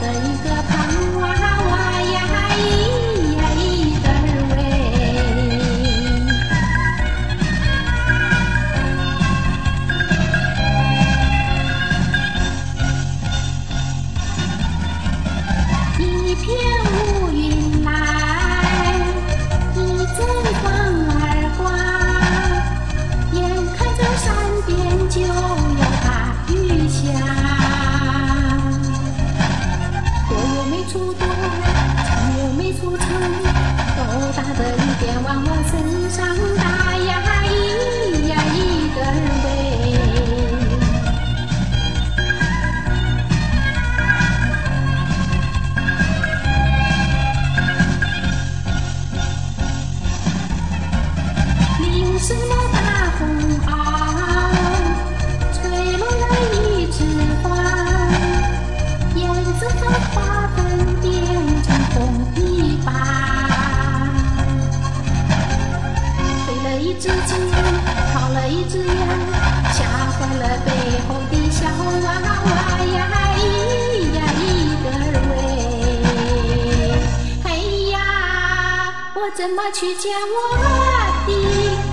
着一个胖娃娃呀，咿呀咿得儿喂。一片乌云来，一阵风儿刮，眼看着山边就要大雨下。躲又没处躲，藏又没处藏，豆大的雨点往我身上打呀，咿呀咿得儿喂。淋湿了大红袄，吹落了一枝花，燕子把花粉变成红泥巴，飞了一只鸡，跑了一只羊，吓坏了背后的小娃娃呀，咿呀咿得儿喂。哎呀，我怎么去见我的